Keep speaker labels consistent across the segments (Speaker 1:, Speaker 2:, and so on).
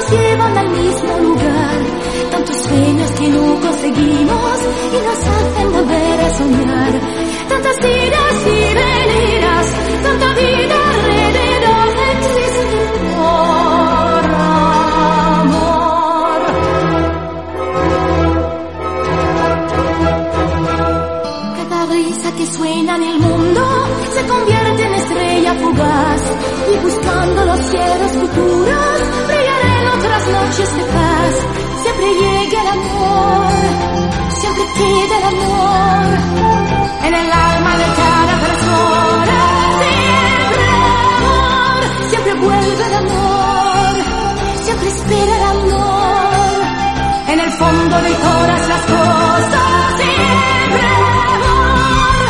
Speaker 1: llevan al mismo lugar. Tantos sueños que no conseguimos y nos hacen volver a soñar. Tantas idas y venidas, tanta vida alrededor existe por amor. Cada risa que suena en el mundo se convierte en estrella fugaz, y buscando los cielos futuros brillarán otras noches de paz. Siempre llega el amor, siempre queda el amor en el alma de cada persona. Siempre amor, siempre vuelve el amor, siempre espera el amor en el fondo de todas las cosas. Siempre amor.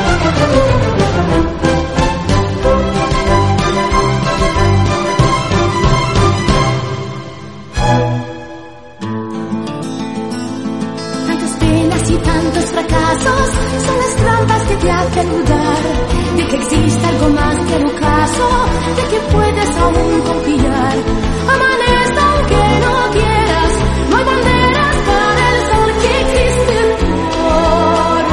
Speaker 1: Y tantos fracasos son las trampas que te hacen dudar de que existe algo más que el ocaso, de que puedes aún confiar. Amanece aunque no quieras, no hay banderas para el sol que existe por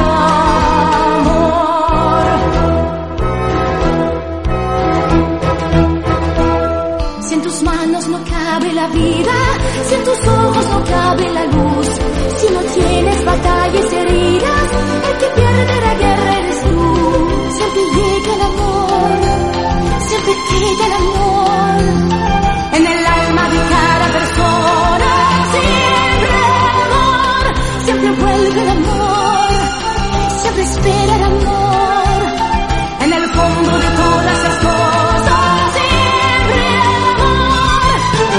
Speaker 1: amor. Si en tus manos no cabe la vida, si en tus ojos no cabe la luz, si no tienes batallas y heridas, el que pierde la guerra eres tú. Siempre llega el amor, siempre queda el amor en el alma de cada persona. Siempre amor, siempre vuelve el amor, siempre espera el amor en el fondo de todas las cosas. Siempre amor.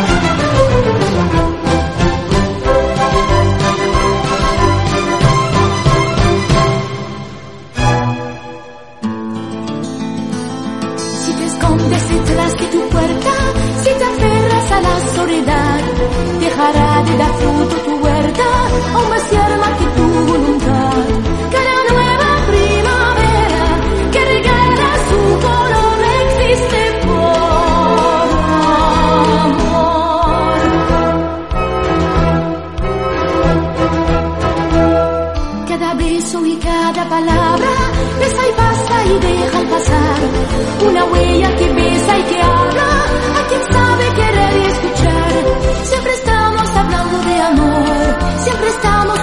Speaker 1: Detrás de tu puerta, si te aferras a la soledad, dejará de dar fruto tu huerta, aún más tierna que tu voluntad. Cada nueva primavera que regala su color existe por amor. Cada beso y cada palabra besa y pasa y deja al pasar una huella que besa y que habla a quien sabe querer y escuchar. Siempre estamos hablando de amor, siempre estamos